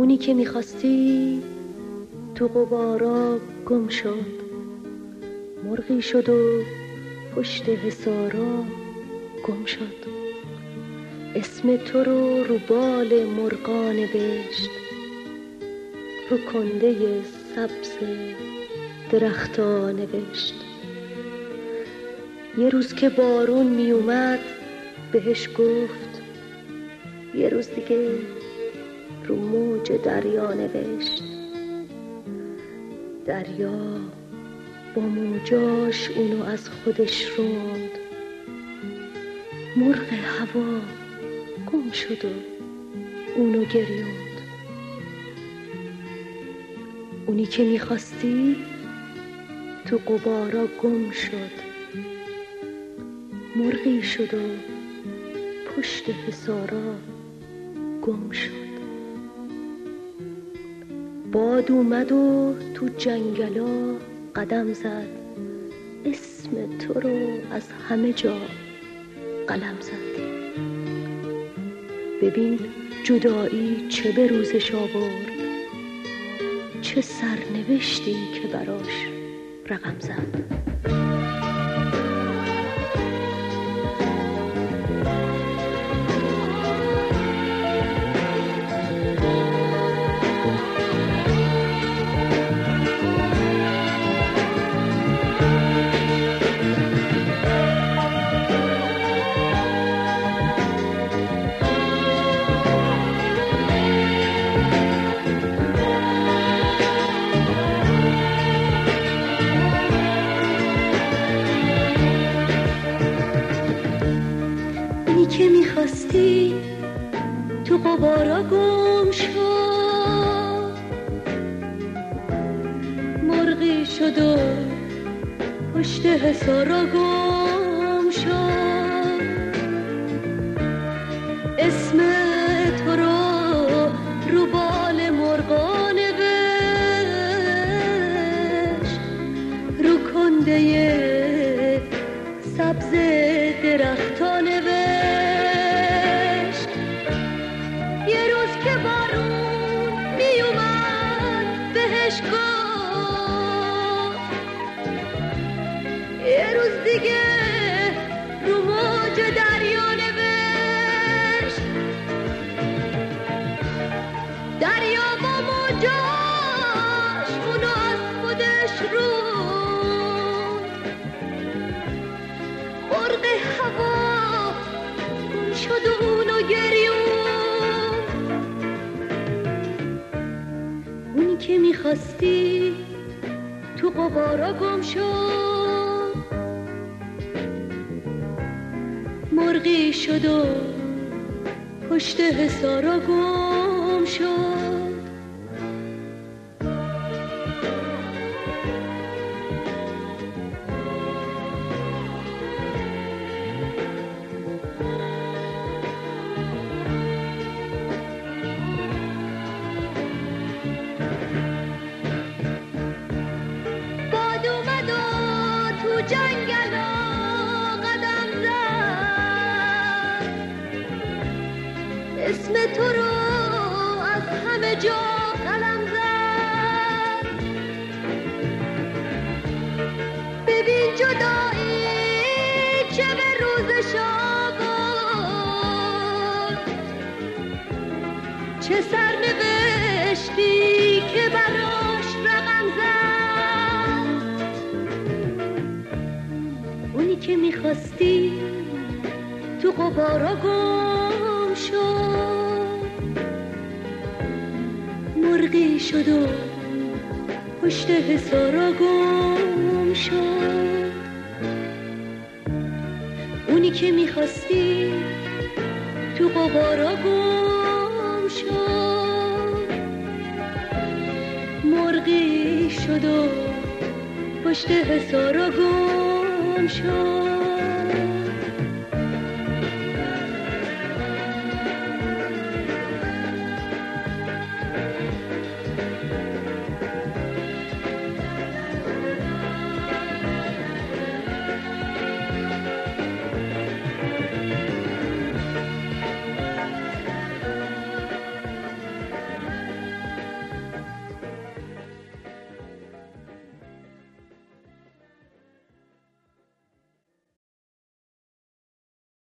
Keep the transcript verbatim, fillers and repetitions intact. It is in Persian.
اونی که میخواستی تو غبارا گم شد، مرغی شد و پشت حصارا گم شد. اسم تو رو رو بال مرغا نوشت، رو کنده سبز درختا نوشت. یه روز که بارون می اومد بهش گفت، یه روز دیگه رو موج دریا نوشت. دریا با موجاش اونو از خودش روند، مرغ هوا گم شد و اونو گریوند. اونی که میخواستی تو غبارا گم شد، مرغی شد و پشت حصارا گم شد. باد اومد و تو جنگلا قدم زد، اسم تو رو از همه جا قلم زد. ببین جدایی چه به روزش آورد، چه سرنوشتی که براش رقم زد. که میخواستی تو غبارا گم شد، مرغی شد و پشت حصارا گم شد. اسم تو رو رو بال مرغا نوشت، رو کنده سبز درختا نوشت. یه روز دیگه رو موج دریا نوشت. دریا با موجاش اونو از خودش روند، مرغ هوا گم شد و اونو گریوند. اونی که میخواستی تو غبارا گم شد، مرغی شد و پشت حصارا گم شد. باد اومد و تو جنگلا قدم زد، اسم تو رو از همه جا قلم زد. ببین جدایی چه به روزش آورد، چه سرنوشتی که براش رقم زد. اونی که میخواستی تو غبارا گم شد، مرغی شد و پشت حصارا گم شد. اونی که میخواستی تو غبارا گم شد، مرغی شد و پشت حصارا گم شد.